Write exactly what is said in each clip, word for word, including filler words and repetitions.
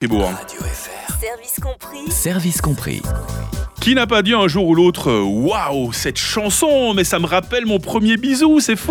Fribourg. Radio F R. Service compris. Service compris. Qui n'a pas dit un jour ou l'autre « Waouh, cette chanson, mais ça me rappelle mon premier bisou, c'est fou !»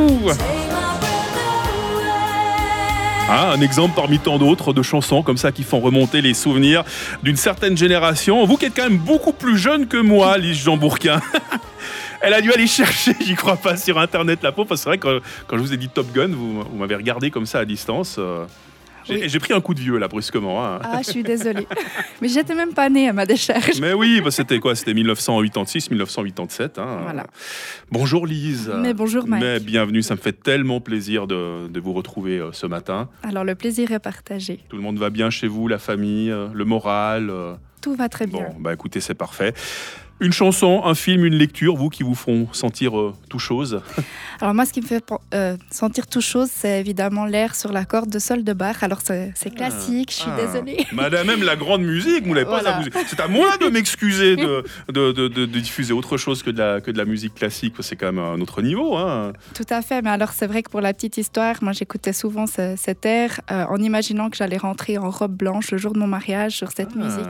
Ah, un exemple parmi tant d'autres de chansons comme ça qui font remonter les souvenirs d'une certaine génération. Vous qui êtes quand même beaucoup plus jeune que moi, Lise Jean Bourquin. Elle a dû aller chercher, j'y crois pas, sur Internet la pauvre. Parce que c'est vrai que quand, quand je vous ai dit Top Gun, vous, vous m'avez regardé comme ça à distance. Euh, j'ai, oui. j'ai pris un coup de vieux là, brusquement. Hein. Ah, je suis désolée. Mais j'étais même pas née à ma décharge. Mais oui, bah c'était quoi ? C'était dix-neuf cent quatre-vingt-six dix-neuf cent quatre-vingt-sept. Hein. Voilà. Bonjour Lise. Mais bonjour Mike. Mais bienvenue, ça me fait tellement plaisir de, de vous retrouver euh, ce matin. Alors le plaisir est partagé. Tout le monde va bien chez vous, la famille, euh, le moral euh... Tout va très bien. Bon, bah écoutez, c'est parfait. Une chanson, un film, une lecture, vous qui vous font sentir euh, tout chose. Alors moi, ce qui me fait euh, sentir tout chose, c'est évidemment l'air sur la corde de Sol de Bach. Alors c'est, c'est classique, je suis Ah. désolée. Madame aime la grande musique, vous n'avez pas Voilà. à vous... C'est à moi de m'excuser de, de, de, de, de diffuser autre chose que de, la, que de la musique classique. C'est quand même un autre niveau. Hein. Tout à fait, mais alors c'est vrai que pour la petite histoire, moi j'écoutais souvent ce, cet air euh, en imaginant que j'allais rentrer en robe blanche le jour de mon mariage sur cette Ah. musique.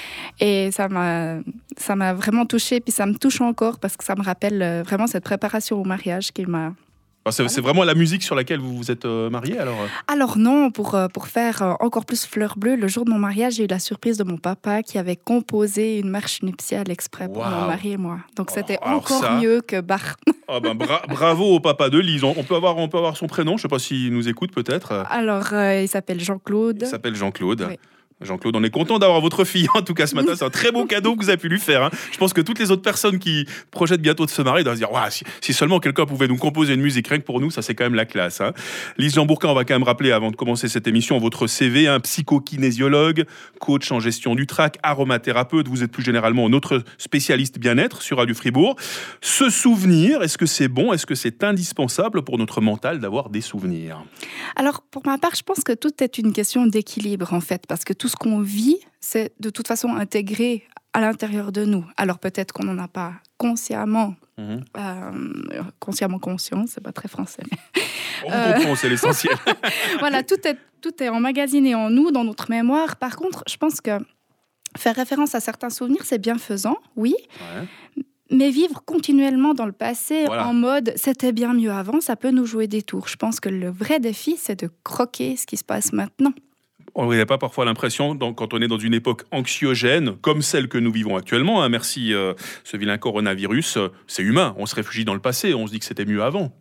Et ça m'a, ça m'a vraiment touchée, puis ça me touche encore parce que ça me rappelle euh, vraiment cette préparation au mariage qui m'a... Alors, c'est, c'est vraiment la musique sur laquelle vous vous êtes euh, mariés alors euh Alors non, pour, euh, pour faire euh, encore plus fleur bleue, le jour de mon mariage, j'ai eu la surprise de mon papa qui avait composé une marche nuptiale exprès pour Waouh. mon mari et moi. Donc Oh, c'était alors encore ça- mieux que Bach. Ah ben, bra- bravo au papa de Lise. On on peut avoir, on peut avoir son prénom, je ne sais pas s'il nous écoute peut-être. Alors euh, il s'appelle Jean-Claude. Il s'appelle Jean-Claude. Oui. Jean-Claude, on est content d'avoir votre fille en tout cas ce matin. C'est un très beau cadeau que vous avez pu lui faire. Hein. Je pense que toutes les autres personnes qui projettent bientôt de se marier doivent se dire Ouah, si, si seulement quelqu'un pouvait nous composer une musique, rien que pour nous, ça c'est quand même la classe. Hein. Lise Jean Bourquin, on va quand même rappeler avant de commencer cette émission votre C V, un psychokinésiologue, coach en gestion du trac, aromathérapeute. Vous êtes plus généralement notre spécialiste bien-être sur Radio Fribourg. Se souvenir, est-ce que c'est bon ? Est-ce que c'est indispensable pour notre mental d'avoir des souvenirs ? Alors, pour ma part, je pense que tout est une question d'équilibre, en fait, parce que tout ce qu'on vit, c'est de toute façon intégré à l'intérieur de nous. Alors, peut-être qu'on n'en a pas consciemment, Mmh. euh, consciemment conscience, c'est pas très français. mais- On Euh. comprend, c'est l'essentiel. Voilà, tout est, tout est emmagasiné en nous, dans notre mémoire. Par contre, je pense que faire référence à certains souvenirs, c'est bienfaisant, oui, Ouais. mais vivre continuellement dans le passé, Voilà. en mode « c'était bien mieux avant », ça peut nous jouer des tours. Je pense que le vrai défi, c'est de croquer ce qui se passe maintenant. On n'a pas parfois l'impression, dans- quand on est dans une époque anxiogène, comme celle que nous vivons actuellement, hein, merci euh, ce vilain coronavirus, euh, c'est humain, on se réfugie dans le passé, on se dit que c'était mieux avant.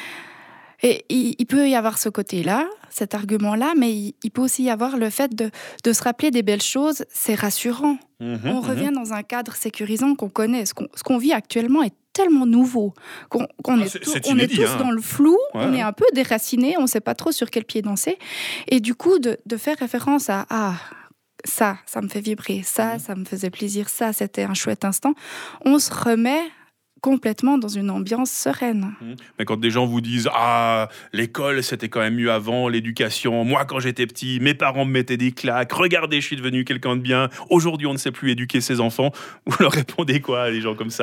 Et il, il peut y avoir ce côté-là, cet argument-là, mais il, il peut aussi y avoir le fait de, de se rappeler des belles choses, c'est rassurant. Mhm, On mhm. revient dans un cadre sécurisant qu'on connaît. Ce qu'on, ce qu'on vit actuellement est tellement nouveau qu'on, qu'on Ah, est, c'est- tous- c'est on est inédit, tous hein. dans le flou, Ouais, on ouais. est un peu déracinés, on ne sait pas trop sur quel pied danser. Et du coup, de, de faire référence à ah, ça, ça me fait vibrer, ça, ça me faisait plaisir, ça, c'était un chouette instant, on se remet complètement dans une ambiance sereine. Mhm. Mais quand des gens vous disent « Ah, l'école, c'était quand même mieux avant, l'éducation, moi quand j'étais petit, mes parents me mettaient des claques, regardez, je suis devenu quelqu'un de bien, aujourd'hui on ne sait plus éduquer ses enfants », vous leur répondez quoi à des gens comme ça ?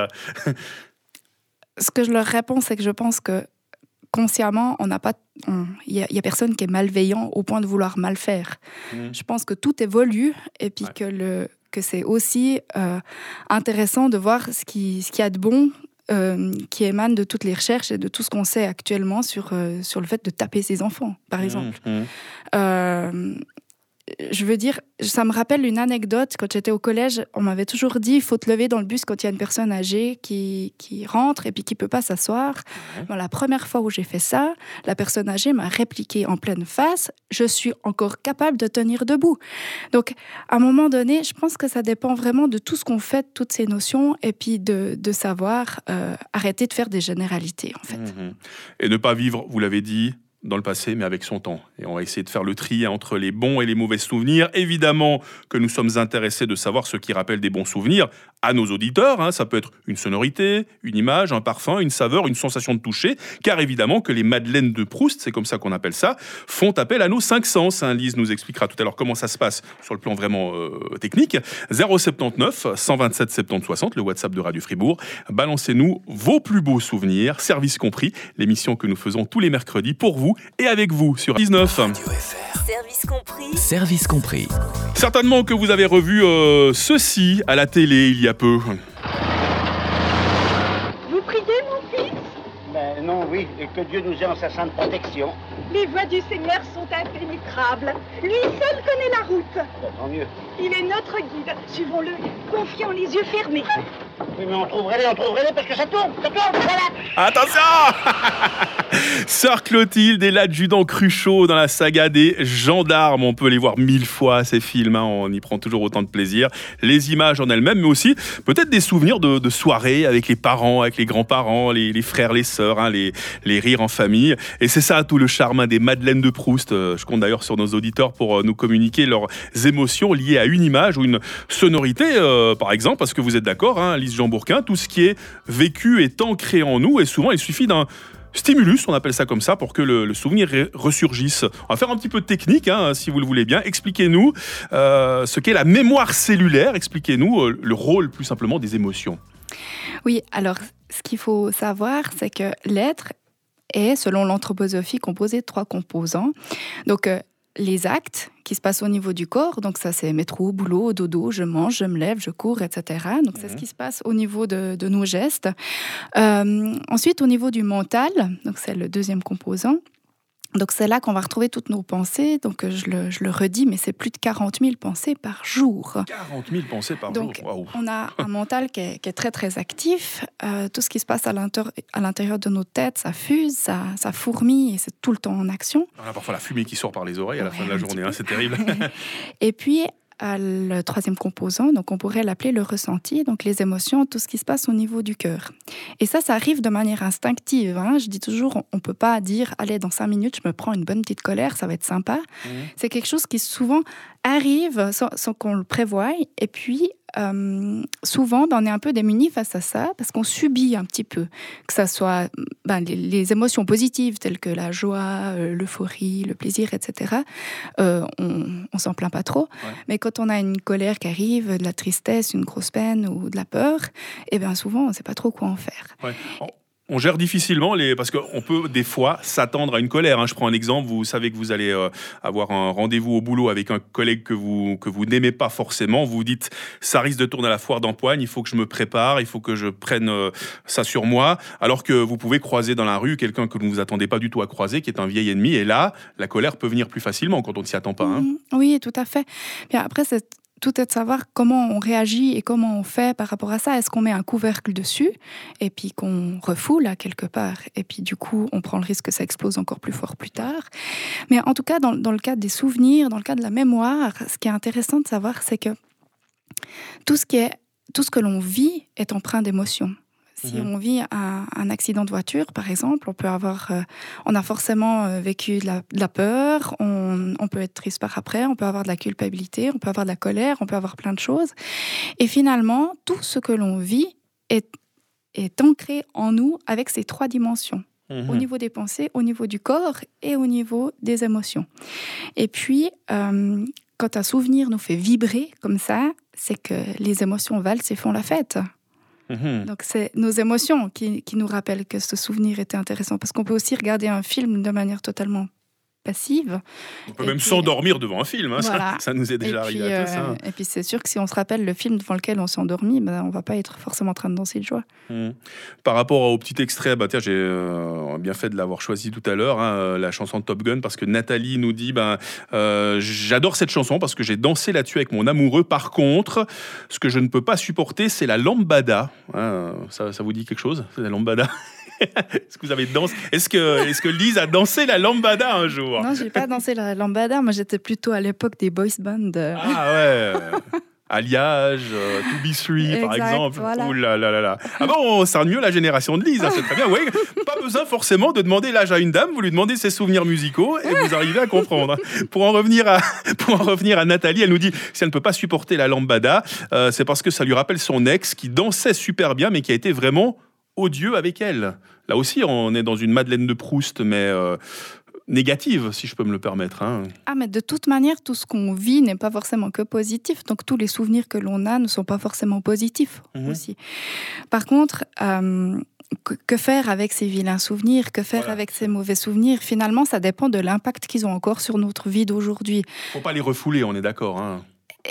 Ce que je leur réponds, c'est que je pense que consciemment, on n'a pas, on- il y, a- il y a personne qui est malveillant au point de vouloir mal faire. Mhm. Je pense que tout évolue et puis Ouais. que le que c'est aussi euh, intéressant de voir ce qui ce qu'il y a de bon euh, qui émane de toutes les recherches et de tout ce qu'on sait actuellement sur euh, sur le fait de taper ses enfants, par exemple. Mhm. Euh, je veux dire, ça me rappelle une anecdote. Quand j'étais au collège, on m'avait toujours dit il faut te lever dans le bus quand il y a une personne âgée qui, qui rentre et puis qui ne peut pas s'asseoir. Ouais. Bon, la première fois où j'ai fait ça, la personne âgée m'a répliqué en pleine face je suis encore capable de tenir debout. Donc, à un moment donné, je pense que ça dépend vraiment de tout ce qu'on fait, de toutes ces notions, et puis de, de savoir euh, arrêter de faire des généralités, en fait. Mhm. Et ne pas vivre, vous l'avez dit, dans le passé, mais avec son temps. Et on va essayer de faire le tri entre les bons et les mauvais souvenirs. Évidemment que nous sommes intéressés de savoir ce qui rappelle des bons souvenirs à nos auditeurs. Hein. Ça peut être une sonorité, une image, un parfum, une saveur, une sensation de toucher. Car évidemment que les madeleines de Proust, c'est comme ça qu'on appelle ça, font appel à nos cinq sens. Hein. Lise nous expliquera tout à l'heure comment ça se passe sur le plan vraiment euh, technique. zéro soixante-dix-neuf, cent vingt-sept, soixante-dix, soixante, le WhatsApp de Radio Fribourg. Balancez-nous vos plus beaux souvenirs, service compris, l'émission que nous faisons tous les mercredis pour vous. vous et avec vous sur dix-neuf. Service compris. Service compris. Certainement que vous avez revu euh, ceci à la télé il y a peu. Vous priez, mon fils? Ben non, oui, et que Dieu nous ait en sa sainte protection. Les voies du Seigneur sont impénétrables. Lui seul connaît la route. Ben, tant mieux. Il est notre guide. Suivons-le, confiants, les yeux fermés. Oui, mais on trouverait les, on trouverait les parce que ça tourne, ça tourne, voilà. Attention. Sœur Clotilde et l'adjudant Cruchot dans la saga des gendarmes. On peut les voir mille fois, ces films, hein. On y prend toujours autant de plaisir. Les images en elles-mêmes, mais aussi peut-être des souvenirs de, de soirées avec les parents, avec les grands-parents, les, les frères, les sœurs, hein, les, les rires en famille. Et c'est ça tout le charme, hein, des Madeleines de Proust. Euh, je compte d'ailleurs sur nos auditeurs pour euh, nous communiquer leurs émotions liées à une image ou une sonorité, euh, par exemple, parce que vous êtes d'accord, hein, Lise Jean Bourquin, tout ce qui est vécu est ancré en nous et souvent il suffit d'un stimulus, on appelle ça comme ça, pour que le, le souvenir ressurgisse. On va faire un petit peu de technique, hein, si vous le voulez bien. Expliquez-nous euh, ce qu'est la mémoire cellulaire. Expliquez-nous euh, le rôle, plus simplement, des émotions. Oui, alors, ce qu'il faut savoir, c'est que l'être est, selon l'anthroposophie, composé de trois composants. Donc, euh, les actes qui se passent au niveau du corps, donc ça c'est métro, boulot, dodo, je mange, je me lève, je cours, et cetera. Donc mmh. c'est ce qui se passe au niveau de, de nos gestes. Euh, ensuite, au niveau du mental, donc c'est le deuxième composant. Donc c'est là qu'on va retrouver toutes nos pensées. Donc je le, je le redis, mais c'est plus de quarante mille pensées par jour. quarante mille pensées par Donc, jour, waouh. On a un mental qui est, qui est très très actif. Euh, tout ce qui se passe à, l'inter- à l'intérieur de nos têtes, ça fuse, ça, ça fourmille et c'est tout le temps en action. On a parfois la fumée qui sort par les oreilles à la ouais, fin de la journée, hein, c'est terrible. Et puis le troisième composant, donc on pourrait l'appeler le ressenti, donc les émotions, tout ce qui se passe au niveau du cœur. Et ça, ça arrive de manière instinctive. Hein. Je dis toujours, on ne peut pas dire, allez, dans cinq minutes, je me prends une bonne petite colère, ça va être sympa. Mmh. C'est quelque chose qui souvent arrive sans, sans qu'on le prévoie. Et puis, euh, souvent, ben, on est un peu démunis face à ça, parce qu'on subit un petit peu, que ça soit ben, les, les émotions positives, telles que la joie, euh, l'euphorie, le plaisir, et cetera. Euh, on ne s'en plaint pas trop. Ouais. Mais quand on a une colère qui arrive, de la tristesse, une grosse peine ou de la peur, eh bien souvent, on ne sait pas trop quoi en faire. Ouais. Oh. On gère difficilement, les... parce qu'on peut des fois s'attendre à une colère. Hein. Je prends un exemple, vous savez que vous allez euh, avoir un rendez-vous au boulot avec un collègue que vous, que vous n'aimez pas forcément. Vous vous dites, ça risque de tourner à la foire d'empoigne, il faut que je me prépare, il faut que je prenne euh, ça sur moi. Alors que vous pouvez croiser dans la rue quelqu'un que vous ne vous attendez pas du tout à croiser, qui est un vieil ennemi. Et là, la colère peut venir plus facilement quand on ne s'y attend pas. Hein. Mmh, oui, tout à fait. Bien, après, c'est... Tout est de savoir comment on réagit et comment on fait par rapport à ça. Est-ce qu'on met un couvercle dessus et puis qu'on refoule à quelque part et puis du coup on prend le risque que ça explose encore plus fort plus tard. Mais en tout cas dans, dans le cas des souvenirs, dans le cas de la mémoire, ce qui est intéressant de savoir, c'est que tout ce qui est, tout ce que l'on vit est empreint d'émotions. Si mmh. on vit un, un accident de voiture, par exemple, on peut avoir, euh, on a forcément euh, vécu de la, de la peur, on, on peut être triste par après, on peut avoir de la culpabilité, on peut avoir de la colère, on peut avoir plein de choses. Et finalement, tout ce que l'on vit est, est ancré en nous avec ces trois dimensions. Mmh. Au niveau des pensées, au niveau du corps et au niveau des émotions. Et puis, euh, quand un souvenir nous fait vibrer comme ça, c'est que les émotions valsent et font la fête. Mmh. Donc c'est nos émotions qui, qui nous rappellent que ce souvenir était intéressant, parce qu'on peut aussi regarder un film de manière totalement passive. On peut et même puis, s'endormir devant un film, hein, voilà. ça, ça nous est déjà et arrivé puis, à tous. Hein. Euh, et puis c'est sûr que si on se rappelle le film devant lequel on s'est endormi, ben, on ne va pas être forcément en train de danser de joie. Mmh. Par rapport au petit extrait, bah, tiens, j'ai euh, bien fait de l'avoir choisi tout à l'heure, hein, la chanson de Top Gun, parce que Nathalie nous dit ben, euh, j'adore cette chanson parce que j'ai dansé là-dessus avec mon amoureux. Par contre, ce que je ne peux pas supporter, c'est la lambada. Hein, ça, ça vous dit quelque chose, c'est la lambada? Est-ce que vous avez dansé? Est-ce que, est-ce que Lise a dansé la lambada un jour? Non, j'ai pas dansé la lambada. Moi, j'étais plutôt à l'époque des boys bands. Ah ouais. Alliage, euh, To Be Three, par exemple. Voilà. Ouh là là là là. Ah bon, ça mieux la génération de Lise, hein, c'est très bien. Ouais, pas besoin forcément de demander l'âge à une dame, vous lui demandez ses souvenirs musicaux et vous arrivez à comprendre. Pour en revenir à, pour en revenir à Nathalie, elle nous dit si elle ne peut pas supporter la lambada, euh, c'est parce que ça lui rappelle son ex qui dansait super bien, mais qui a été vraiment odieux avec elle. Là aussi, on est dans une Madeleine de Proust, mais euh, négative, si je peux me le permettre. Hein. Ah, mais de toute manière, tout ce qu'on vit n'est pas forcément que positif. Donc, tous les souvenirs que l'on a ne sont pas forcément positifs mmh. aussi. Par contre, euh, que, que faire avec ces vilains souvenirs? Que faire Voilà. avec ces mauvais souvenirs? Finalement, ça dépend de l'impact qu'ils ont encore sur notre vie d'aujourd'hui. Faut pas les refouler, on est d'accord. Hein.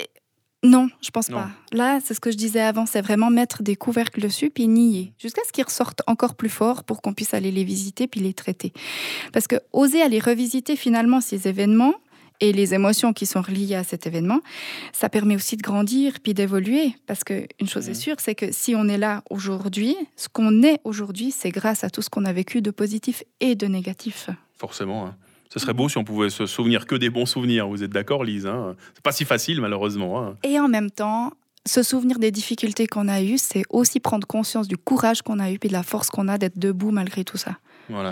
Non, je pense Non. pas. Là, c'est ce que je disais avant, c'est vraiment mettre des couvercles dessus puis nier, jusqu'à ce qu'ils ressortent encore plus fort pour qu'on puisse aller les visiter puis les traiter. Parce que oser aller revisiter finalement ces événements et les émotions qui sont reliées à cet événement, ça permet aussi de grandir puis d'évoluer. Parce qu'une chose Mmh. est sûre, c'est que si on est là aujourd'hui, ce qu'on est aujourd'hui, c'est grâce à tout ce qu'on a vécu de positif et de négatif. Forcément. Hein. Ce serait beau si on pouvait se souvenir que des bons souvenirs. Vous êtes d'accord, Lise? Hein, c'est pas si facile, malheureusement. Hein. Et en même temps, se souvenir des difficultés qu'on a eues, c'est aussi prendre conscience du courage qu'on a eu et de la force qu'on a d'être debout malgré tout ça. Voilà.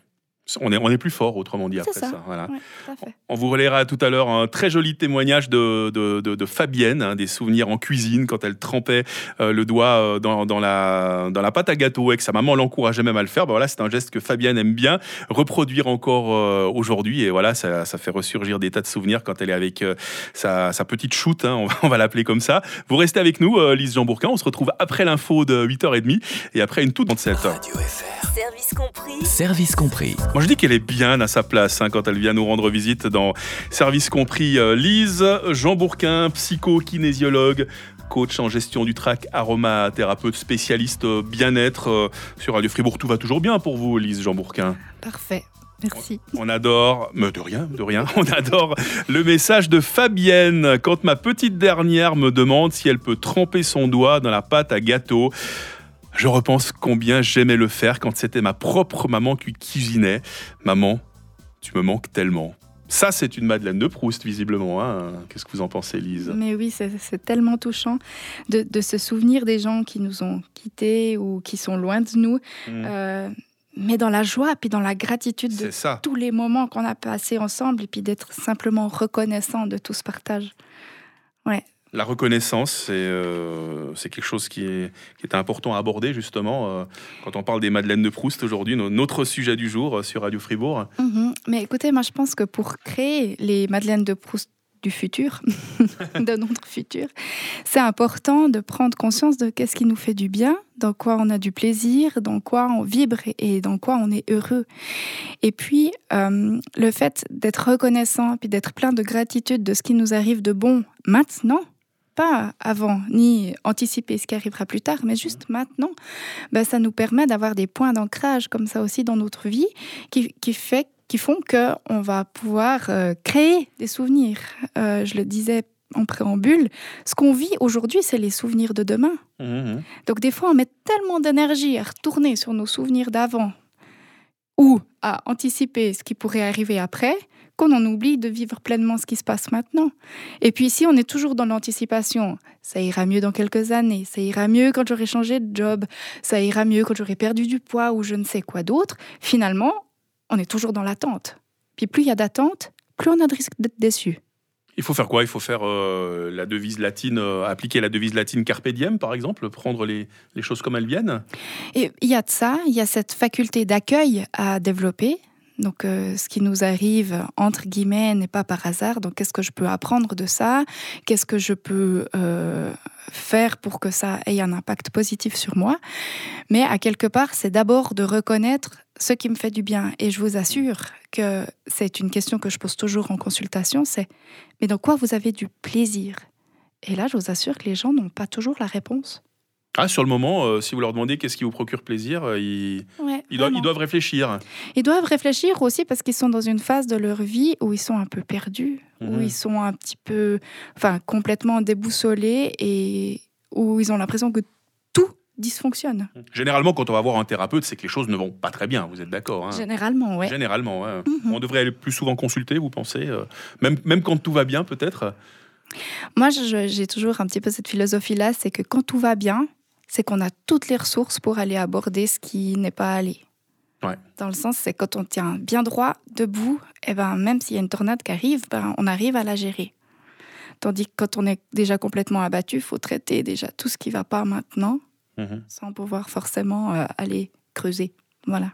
On est, on est plus fort, autrement dit, après C'est ça. ça. Voilà. Ouais, tout à fait. On vous relaiera tout à l'heure un très joli témoignage de, de, de, de Fabienne, hein, des souvenirs en cuisine, quand elle trempait euh, le doigt euh, dans, dans, la, dans la pâte à gâteau et que sa maman l'encourageait même à le faire. Ben voilà, c'est un geste que Fabienne aime bien reproduire encore euh, aujourd'hui. Et voilà, ça, ça fait ressurgir des tas de souvenirs quand elle est avec euh, sa, sa petite shoot, hein, on va, on va l'appeler comme ça. Vous restez avec nous, euh, Lise Jean-Bourquin. On se retrouve après l'info de huit heures trente et après une toute trente-sept. Radio F R. Service compris. Service compris. Moi, je dis qu'elle est bien à sa place hein, quand elle vient nous rendre visite dans Service compris. Euh, Lise Jean-Bourquin, psycho-kinésiologue, coach en gestion du trac, aromathérapeute, spécialiste euh, bien-être euh, sur Radio Fribourg. Tout va toujours bien pour vous, Lise Jean-Bourquin? Parfait. Merci. On adore, mais de rien, de rien, on adore le message de Fabienne. Quand ma petite dernière me demande si elle peut tremper son doigt dans la pâte à gâteau, je repense combien j'aimais le faire quand c'était ma propre maman qui cuisinait. Maman, tu me manques tellement. Ça, c'est une Madeleine de Proust, visiblement. Hein. Qu'est-ce que vous en pensez, Lise? Mais oui, c'est, c'est tellement touchant de, de se souvenir des gens qui nous ont quittés ou qui sont loin de nous, Mmh. euh, mais dans la joie puis dans la gratitude de C'est ça. tous les moments qu'on a passés ensemble et puis d'être simplement reconnaissant de tout ce partage. Ouais. La reconnaissance, c'est, euh, c'est quelque chose qui est, qui est important à aborder, justement, euh, quand on parle des Madeleines de Proust aujourd'hui, no- notre sujet du jour euh, sur Radio Fribourg. Mhm. Mais écoutez, moi je pense que pour créer les Madeleines de Proust du futur, de notre futur, c'est important de prendre conscience de qu'est-ce qui nous fait du bien, dans quoi on a du plaisir, dans quoi on vibre et dans quoi on est heureux. Et puis, euh, le fait d'être reconnaissant puis d'être plein de gratitude de ce qui nous arrive de bon maintenant, pas avant, ni anticiper ce qui arrivera plus tard, mais juste maintenant, ben, ça nous permet d'avoir des points d'ancrage comme ça aussi dans notre vie qui, qui, fait, qui font qu'on va pouvoir euh, créer des souvenirs. Euh, je le disais en préambule, ce qu'on vit aujourd'hui, c'est les souvenirs de demain. Mmh. Donc des fois, on met tellement d'énergie à retourner sur nos souvenirs d'avant ou à anticiper ce qui pourrait arriver après, qu'on en oublie de vivre pleinement ce qui se passe maintenant. Et puis si on est toujours dans l'anticipation, ça ira mieux dans quelques années, ça ira mieux quand j'aurai changé de job, ça ira mieux quand j'aurai perdu du poids ou je ne sais quoi d'autre, finalement, on est toujours dans l'attente. Puis plus il y a d'attente, plus on a de risque d'être déçu. Il faut faire quoi? Il faut faire euh, la devise latine, euh, appliquer la devise latine Carpe Diem, par exemple, prendre les, les choses comme elles viennent. Et il y a de ça, il y a cette faculté d'accueil à développer. Donc, euh, ce qui nous arrive, entre guillemets, n'est pas par hasard. Donc, qu'est-ce que je peux apprendre de ça? Qu'est-ce que je peux euh, faire pour que ça ait un impact positif sur moi? Mais à quelque part, c'est d'abord de reconnaître ce qui me fait du bien. Et je vous assure que c'est une question que je pose toujours en consultation, c'est « Mais dans quoi vous avez du plaisir ?» Et là, je vous assure que les gens n'ont pas toujours la réponse. Ah, sur le moment, euh, si vous leur demandez qu'est-ce qui vous procure plaisir, euh, ils, Ouais, ils, doivent, vraiment. ils doivent réfléchir. Ils doivent réfléchir aussi parce qu'ils sont dans une phase de leur vie où ils sont un peu perdus, Mhm. où ils sont un petit peu, enfin, complètement déboussolés et où ils ont l'impression que tout dysfonctionne. Généralement, quand on va voir un thérapeute, c'est que les choses ne vont pas très bien, vous êtes d'accord? Hein? Généralement, ouais. Généralement, ouais. Mhm. On devrait aller plus souvent consulter, vous pensez? euh, même, même quand tout va bien, peut-être? Moi, je- j'ai toujours un petit peu cette philosophie-là, c'est que quand tout va bien, c'est qu'on a toutes les ressources pour aller aborder ce qui n'est pas allé. Ouais. Dans le sens, c'est quand on tient bien droit, debout, et ben, même s'il y a une tornade qui arrive, ben, on arrive à la gérer. Tandis que quand on est déjà complètement abattu, il faut traiter déjà tout ce qui ne va pas maintenant, Mhm. sans pouvoir forcément euh, aller creuser. Voilà.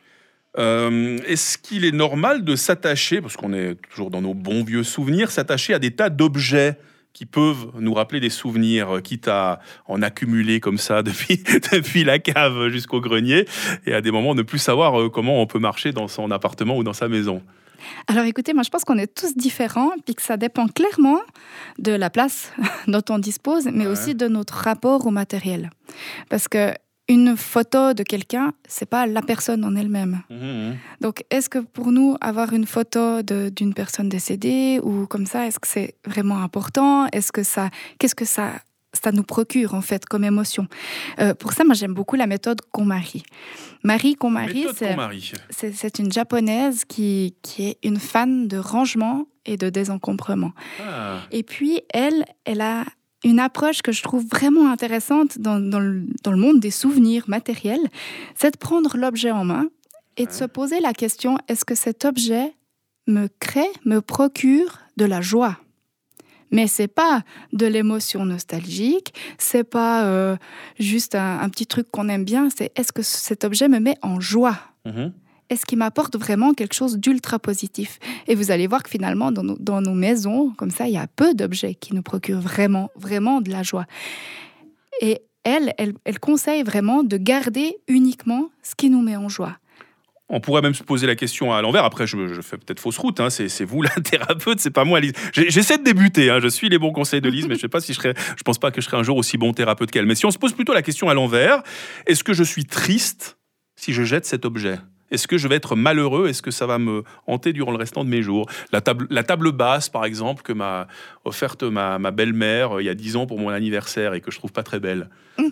Euh, est-ce qu'il est normal de s'attacher, parce qu'on est toujours dans nos bons vieux souvenirs, s'attacher à des tas d'objets qui peuvent nous rappeler des souvenirs, quitte à en accumuler comme ça depuis, depuis la cave jusqu'au grenier, et à des moments ne plus savoir comment on peut marcher dans son appartement ou dans sa maison. Alors écoutez, moi je pense qu'on est tous différents, puis que ça dépend clairement de la place dont on dispose, mais ouais. aussi de notre rapport au matériel. Parce que une photo de quelqu'un, c'est pas la personne en elle-même. Mmh. Donc, est-ce que pour nous, avoir une photo de, d'une personne décédée ou comme ça, est-ce que c'est vraiment important ? Est-ce que ça, qu'est-ce que ça, ça nous procure en fait comme émotion ? euh, Pour ça, moi, j'aime beaucoup la méthode KonMari. Marie KonMari, c'est, c'est, c'est une japonaise qui, qui est une fan de rangement et de désencombrement. Ah. Et puis, elle, elle a une approche que je trouve vraiment intéressante dans, dans, le, dans le monde des souvenirs matériels, c'est de prendre l'objet en main et de se poser la question, est-ce que cet objet me crée, me procure de la joie ? Mais c'est pas de l'émotion nostalgique, c'est pas euh, juste un, un petit truc qu'on aime bien, c'est est-ce que cet objet me met en joie ? Mmh. Est-ce qu'il m'apporte vraiment quelque chose d'ultra positif ? Et vous allez voir que finalement, dans nos, dans nos maisons, comme ça, il y a peu d'objets qui nous procurent vraiment, vraiment de la joie. Et elle, elle, elle conseille vraiment de garder uniquement ce qui nous met en joie. On pourrait même se poser la question à l'envers. Après, je, je fais peut-être fausse route. Hein. C'est, c'est vous la thérapeute, c'est pas moi, Lise. J'ai, j'essaie de débuter. Hein. Je suis les bons conseils de Lise, mais je sais pas si je serai. Je pense pas que je serai un jour aussi bon thérapeute qu'elle. Mais si on se pose plutôt la question à l'envers, est-ce que je suis triste si je jette cet objet ? Est-ce que je vais être malheureux ? Est-ce que ça va me hanter durant le restant de mes jours ? La table, la table basse, par exemple, que m'a offerte ma, ma belle-mère euh, il y a dix ans pour mon anniversaire et que je trouve pas très belle.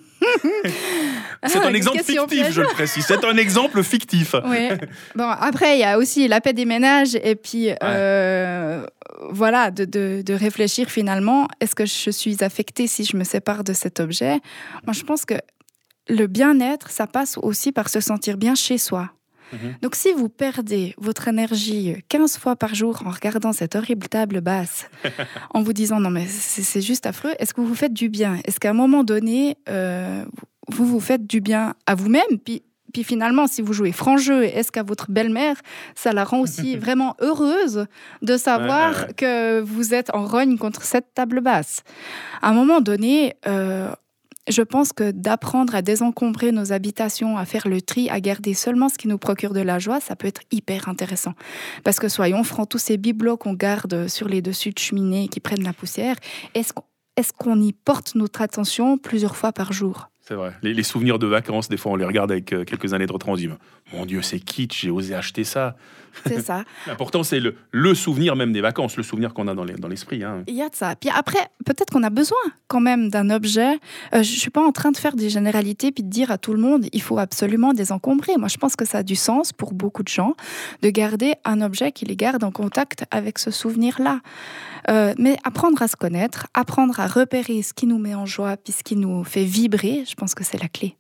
C'est ah, un exemple fictif, piège. Je le précise. C'est un exemple fictif. Oui. Bon, après, il y a aussi la paix des ménages et puis ouais. euh, voilà, de, de, de réfléchir finalement, est-ce que je suis affectée si je me sépare de cet objet ? Moi, je pense que le bien-être, ça passe aussi par se sentir bien chez soi. Donc, si vous perdez votre énergie quinze fois par jour en regardant cette horrible table basse, en vous disant « non, mais c'est, c'est juste affreux », est-ce que vous vous faites du bien ? Est-ce qu'à un moment donné, euh, vous vous faites du bien à vous-même ? Puis, puis finalement, si vous jouez franc jeu, est-ce qu'à votre belle-mère, ça la rend aussi vraiment heureuse de savoir ouais, ouais, ouais. que vous êtes en rogne contre cette table basse ? À un moment donné... Euh, Je pense que d'apprendre à désencombrer nos habitations, à faire le tri, à garder seulement ce qui nous procure de la joie, ça peut être hyper intéressant. Parce que soyons francs, tous ces bibelots qu'on garde sur les dessus de cheminée qui prennent la poussière, est-ce qu'on, est-ce qu'on y porte notre attention plusieurs fois par jour ? C'est vrai. Les, les souvenirs de vacances, des fois, on les regarde avec euh, quelques années de retrait, on se dit « Mon Dieu, c'est kitsch, j'ai osé acheter ça ». C'est ça. L'important, c'est le, le souvenir même des vacances, le souvenir qu'on a dans, les, dans l'esprit. Hein. Il y a de ça. Puis après, peut-être qu'on a besoin quand même d'un objet. Euh, je ne suis pas en train de faire des généralités puis de dire à tout le monde il faut absolument désencombrer. Moi, je pense que ça a du sens pour beaucoup de gens de garder un objet qui les garde en contact avec ce souvenir-là. Euh, mais apprendre à se connaître, apprendre à repérer ce qui nous met en joie puis ce qui nous fait vibrer, je pense que c'est la clé.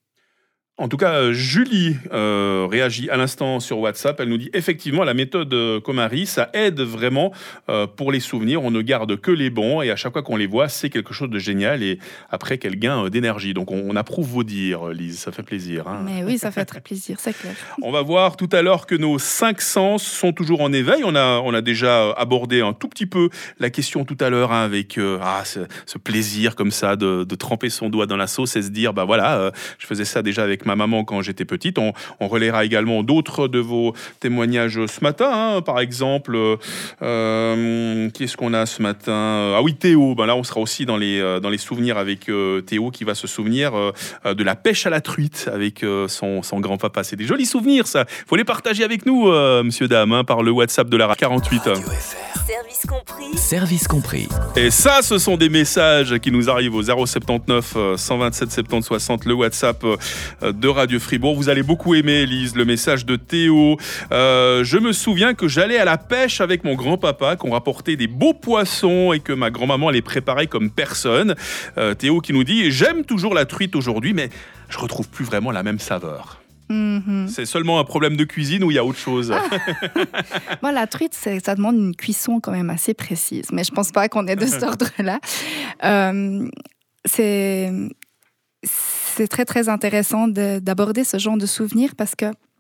En tout cas, Julie euh, réagit à l'instant sur WhatsApp. Elle nous dit effectivement la méthode KonMari, ça aide vraiment euh, pour les souvenirs. On ne garde que les bons et à chaque fois qu'on les voit, c'est quelque chose de génial. Et après, quel gain d'énergie. Donc, on, on approuve vos dires, Lise. Ça fait plaisir. Hein. Mais oui, ça fait très plaisir, c'est clair. On va voir tout à l'heure que nos cinq sens sont toujours en éveil. On a, on a déjà abordé un tout petit peu la question tout à l'heure hein, avec euh, ah, ce, ce plaisir comme ça de, de tremper son doigt dans la sauce et se dire bah voilà, euh, je faisais ça déjà avec ma maman quand j'étais petite. On, on relaiera également d'autres de vos témoignages ce matin. Hein. Par exemple, euh, qui est-ce qu'on a ce matin ? Ah oui, Théo. Ben là, on sera aussi dans les, dans les souvenirs avec euh, Théo qui va se souvenir euh, de la pêche à la truite avec euh, son, son grand-papa. C'est des jolis souvenirs, ça. Il faut les partager avec nous, euh, monsieur, dame, hein, par le WhatsApp de la quarante-huit. Service compris. Service compris. Et ça, ce sont des messages qui nous arrivent au zéro soixante-neuf cent vingt-sept soixante-dix soixante, le WhatsApp de Radio Fribourg. Vous allez beaucoup aimer, Elise, le message de Théo. Euh, je me souviens que j'allais à la pêche avec mon grand-papa, qu'on rapportait des beaux poissons et que ma grand-maman les préparait comme personne. Euh, Théo qui nous dit « J'aime toujours la truite aujourd'hui, mais je retrouve plus vraiment la même saveur ». Mmh. C'est seulement un problème de cuisine ou il y a autre chose? Ah. Bon, la truite, c'est, ça demande une cuisson quand même assez précise, mais je pense pas qu'on est de cet ordre-là. Euh, c'est, c'est très très intéressant de, d'aborder ce genre de souvenirs parce que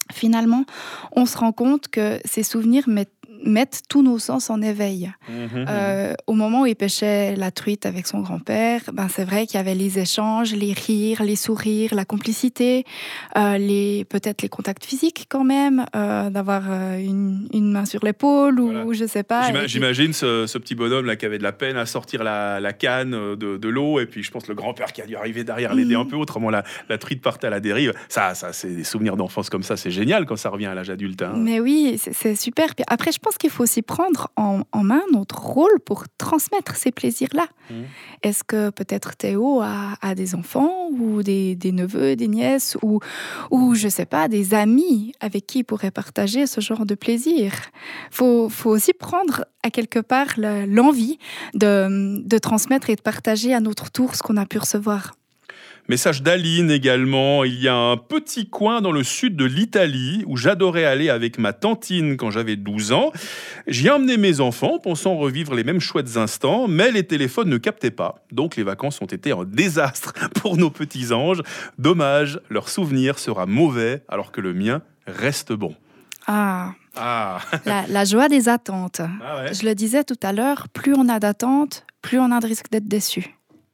finalement, on se rend compte que ces souvenirs mettent mettent tous nos sens en éveil. Mmh, euh, au moment où il pêchait la truite avec son grand-père, ben c'est vrai qu'il y avait les échanges, les rires, les sourires, la complicité, euh, les, peut-être les contacts physiques quand même, euh, d'avoir euh, une, une main sur l'épaule ou voilà. Je sais pas. J'ima- j'imagine ce, ce petit bonhomme là qui avait de la peine à sortir la, la canne de, de l'eau, et puis je pense le grand-père qui a dû arriver derrière l'aider mmh. un peu, autrement la, la truite partait à la dérive. Ça, ça, c'est des souvenirs d'enfance comme ça, c'est génial quand ça revient à l'âge adulte. Hein. Mais oui, c'est, c'est super. Puis après, je pense qu'il faut aussi prendre en, en main notre rôle pour transmettre ces plaisirs-là. Mmh. Est-ce que peut-être Théo a, a des enfants ou des, des neveux, des nièces ou, ou, je sais pas, des amis avec qui il pourrait partager ce genre de plaisir? Il faut, faut aussi prendre à quelque part le, l'envie de, de transmettre et de partager à notre tour ce qu'on a pu recevoir. Message d'Aline également. Il y a un petit coin dans le sud de l'Italie où j'adorais aller avec ma tantine quand j'avais douze ans. J'y emmenais mes enfants pensant revivre les mêmes chouettes instants, mais les téléphones ne captaient pas. Donc les vacances ont été un désastre pour nos petits anges. Dommage, leur souvenir sera mauvais alors que le mien reste bon. Ah, ah. la, la joie des attentes. Ah ouais. Je le disais tout à l'heure, plus on a d'attentes, plus on a de risque d'être déçu.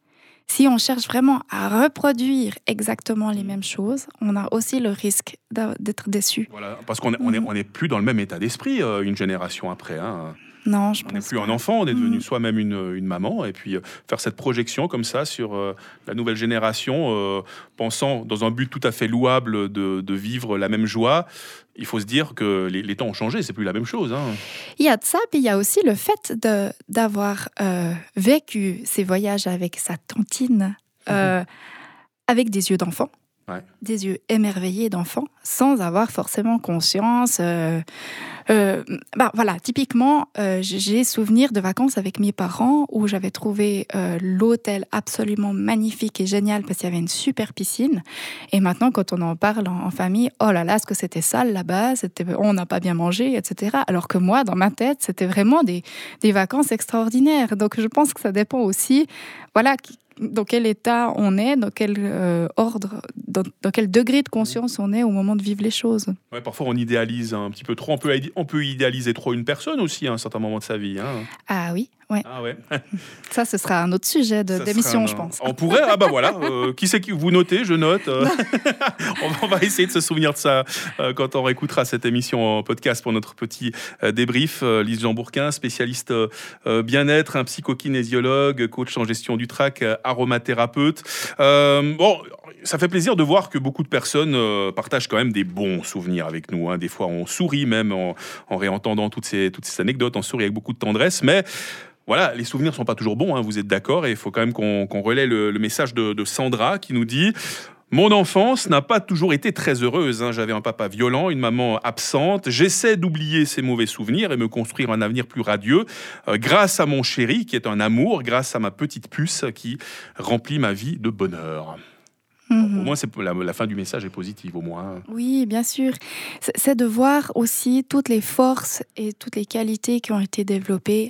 Si on cherche vraiment à reproduire exactement les mêmes choses, on a aussi le risque d'être déçu. Voilà, parce qu'on n'est on est, on est plus dans le même état d'esprit euh, une génération après. Hein. Non, je on pense n'est plus pas. un enfant, on est devenu mmh. soi-même une, une maman, et puis euh, faire cette projection comme ça sur euh, la nouvelle génération, euh, pensant dans un but tout à fait louable de, de vivre la même joie. Il faut se dire que les, les temps ont changé, c'est plus la même chose. Hein. Il y a de ça, puis il y a aussi le fait de, d'avoir euh, vécu ces voyages avec sa tantine, euh, mmh. avec des yeux d'enfant. Ouais. Des yeux émerveillés d'enfants, sans avoir forcément conscience. Euh, euh, bah voilà, typiquement, euh, j'ai souvenir de vacances avec mes parents où j'avais trouvé euh, l'hôtel absolument magnifique et génial parce qu'il y avait une super piscine. Et maintenant, quand on en parle en, en famille, oh là là, est-ce que c'était sale là-bas, c'était, on n'a pas bien mangé, et cetera. Alors que moi, dans ma tête, c'était vraiment des, des vacances extraordinaires. Donc, je pense que ça dépend aussi, voilà, dans quel état on est, dans quel euh, ordre, dans, dans quel degré de conscience on est au moment de vivre les choses. Ouais, parfois on idéalise un petit peu trop, on peut, on peut idéaliser trop une personne aussi à un certain moment de sa vie. Hein. Ah oui, ouais. Ah ouais. Ça, ce sera un autre sujet de, d'émission, un... je pense. On pourrait, ah bah voilà, euh, qui c'est qui vous notez, je note. Euh, on, va, on va essayer de se souvenir de ça euh, quand on réécoutera cette émission en podcast pour notre petit euh, débrief. Euh, Lise Jean-Bourquin, spécialiste euh, bien-être, un psychokinésiologue, coach en gestion du trac, euh, aromathérapeute. Euh, bon, ça fait plaisir de voir que beaucoup de personnes euh, partagent quand même des bons souvenirs avec nous. Hein. Des fois, on sourit même en, en réentendant toutes ces, toutes ces anecdotes, on sourit avec beaucoup de tendresse, mais voilà, les souvenirs ne sont pas toujours bons, hein, vous êtes d'accord, et il faut quand même qu'on, qu'on relaie le, le message de, de Sandra qui nous dit « Mon enfance n'a pas toujours été très heureuse. Hein. J'avais un papa violent, une maman absente. J'essaie d'oublier ces mauvais souvenirs et me construire un avenir plus radieux euh, grâce à mon chéri qui est un amour, grâce à ma petite puce qui remplit ma vie de bonheur. » Mmh. Au moins, c'est, la, la fin du message est positive, au moins. Oui, bien sûr. C'est, c'est de voir aussi toutes les forces et toutes les qualités qui ont été développées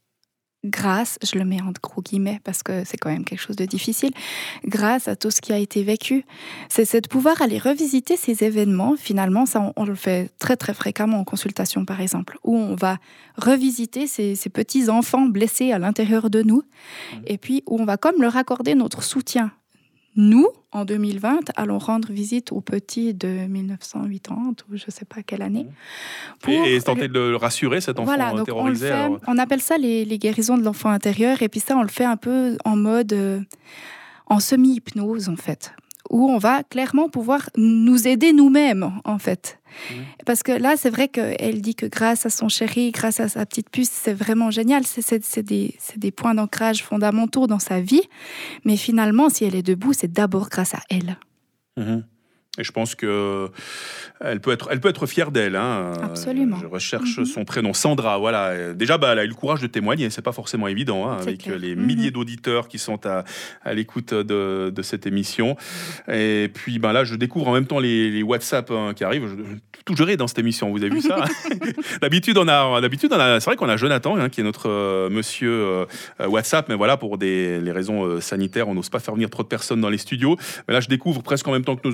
grâce, je le mets en gros guillemets parce que c'est quand même quelque chose de difficile, grâce à tout ce qui a été vécu. C'est, c'est de pouvoir aller revisiter ces événements. Finalement, ça, on, on le fait très très fréquemment en consultation, par exemple, où on va revisiter ces, ces petits enfants blessés à l'intérieur de nous, mmh. et puis où on va comme leur accorder notre soutien. Nous, en deux mille vingt, allons rendre visite aux petits de dix-neuf cent quatre-vingt ou je ne sais pas quelle année. Pour... Et, et tenter de le rassurer, cet enfant voilà, donc terrorisé. On, alors... on appelle ça les, les guérisons de l'enfant intérieur. Et puis ça, on le fait un peu en mode, euh, en semi-hypnose, en fait. Où on va clairement pouvoir nous aider nous-mêmes, en fait. Mmh. Parce que là, c'est vrai qu'elle dit que grâce à son chéri, grâce à sa petite puce, c'est vraiment génial. C'est, c'est, c'est, des, c'est des points d'ancrage fondamentaux dans sa vie. Mais finalement, si elle est debout, c'est d'abord grâce à elle. Mmh. Et je pense que elle peut être, elle peut être fière d'elle. Hein. Absolument. Je recherche mmh. son prénom, Sandra. Voilà. Déjà, bah, elle a eu le courage de témoigner. C'est pas forcément évident, hein, avec clair. les mmh. milliers d'auditeurs qui sont à, à l'écoute de, de cette émission. Et puis, ben là, je découvre en même temps les, les WhatsApp hein, qui arrivent. Je, tout géré dans cette émission. Vous avez vu ça? D'habitude, on a, d'habitude, on a. C'est vrai qu'on a Jonathan, hein, qui est notre euh, monsieur euh, WhatsApp, mais voilà, pour des les raisons euh, sanitaires, on n'ose pas faire venir trop de personnes dans les studios. Mais là, je découvre presque en même temps que nos auditeurs. Et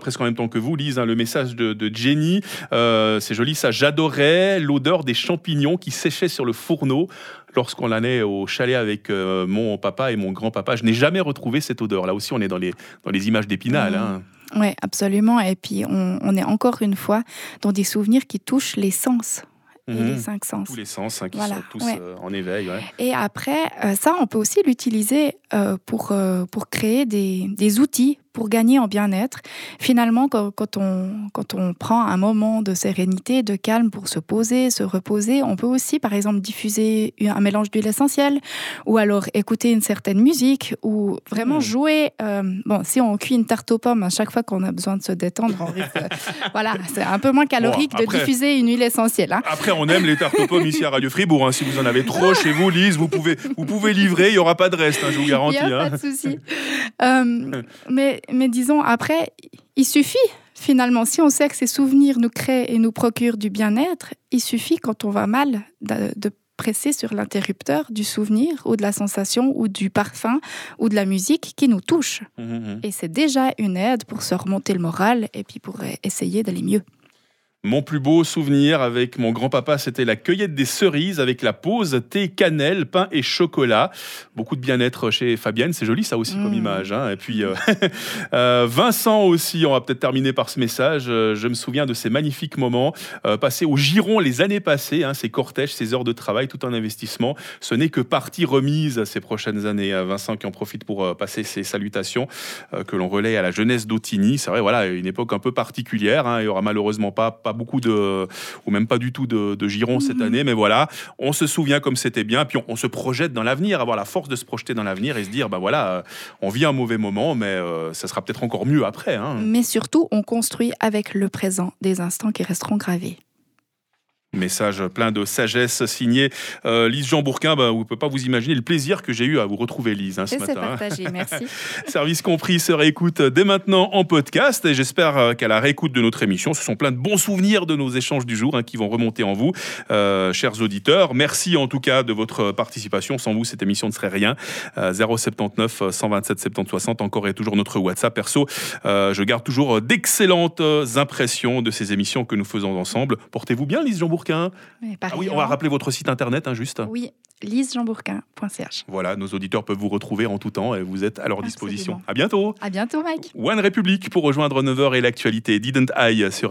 presque en même temps que vous, Lise, hein, le message de, de Jenny. Euh, c'est joli ça. J'adorais l'odeur des champignons qui séchaient sur le fourneau lorsqu'on allait au chalet avec euh, mon papa et mon grand-papa. Je n'ai jamais retrouvé cette odeur. Là aussi, on est dans les, dans les images d'Épinal. Mmh. Hein. Oui, absolument. Et puis, on, on est encore une fois dans des souvenirs qui touchent les sens. Et mmh. les cinq sens. Tous les sens hein, qui voilà. sont tous ouais. euh, en éveil. Ouais. Et après, euh, ça, on peut aussi l'utiliser euh, pour, euh, pour créer des, des outils pour gagner en bien-être. Finalement, quand, quand, on, quand on prend un moment de sérénité, de calme pour se poser, se reposer, on peut aussi, par exemple, diffuser un mélange d'huile essentielle ou alors écouter une certaine musique ou vraiment mmh. jouer. Euh, bon, si on cuit une tarte aux pommes à chaque fois qu'on a besoin de se détendre, on risque, euh, voilà, c'est un peu moins calorique bon, après, de diffuser une huile essentielle. Hein. Après, on aime les tartes aux pommes ici à Radio Fribourg. Hein. Si vous en avez trop chez vous, Lise, vous pouvez, vous pouvez livrer. Il n'y aura pas de reste, hein, je vous garantis. Il n'y a hein. pas de souci. Euh, mais, mais disons, après, il suffit, finalement, si on sait que ces souvenirs nous créent et nous procurent du bien-être, il suffit, quand on va mal, de, de presser sur l'interrupteur du souvenir ou de la sensation ou du parfum ou de la musique qui nous touche. Mmh. Et c'est déjà une aide pour se remonter le moral et puis pour essayer d'aller mieux. Mon plus beau souvenir avec mon grand-papa, c'était la cueillette des cerises avec la pause thé, cannelle, pain et chocolat. Beaucoup de bien-être chez Fabienne, c'est joli ça aussi mmh. comme image. Hein. Et puis euh, euh, Vincent aussi, on va peut-être terminer par ce message. Euh, je me souviens de ces magnifiques moments euh, passés au Giron les années passées, hein, ces cortèges, ces heures de travail, tout un investissement. Ce n'est que partie remise ces prochaines années. Hein. Vincent qui en profite pour euh, passer ses salutations euh, que l'on relaie à la jeunesse d'Autigny. C'est vrai, voilà, une époque un peu particulière. Hein. Il n'y aura malheureusement pas, pas beaucoup de, ou même pas du tout de, de Giron cette année, mais voilà, on se souvient comme c'était bien, puis on, on se projette dans l'avenir, avoir la force de se projeter dans l'avenir et se dire, ben voilà, euh, on vit un mauvais moment, mais euh, ça sera peut-être encore mieux après. Hein. Mais surtout, on construit avec le présent des instants qui resteront gravés. Message plein de sagesse signé euh, Lise Jean-Bourquin. Bah, vous ne pouvez pas vous imaginer le plaisir que j'ai eu à vous retrouver, Lise, hein, ce et matin. C'est partagé, merci. Service compris se réécoute dès maintenant en podcast et j'espère qu'à la réécoute de notre émission, ce sont plein de bons souvenirs de nos échanges du jour hein, qui vont remonter en vous, euh, chers auditeurs. Merci en tout cas de votre participation. Sans vous, cette émission ne serait rien. Euh, zéro sept neuf cent vingt-sept soixante soixante, encore et toujours notre WhatsApp. Perso, euh, je garde toujours d'excellentes impressions de ces émissions que nous faisons ensemble. Portez-vous bien, Lise Jean-Bourquin. Ah oui, on va rappeler votre site internet, hein, juste. Oui, lise jean bourquin point c h. Voilà, nos auditeurs peuvent vous retrouver en tout temps et vous êtes à leur disposition. Absolument. À bientôt. À bientôt, Mike. One République pour rejoindre neuf heures et l'actualité. Didn't I sur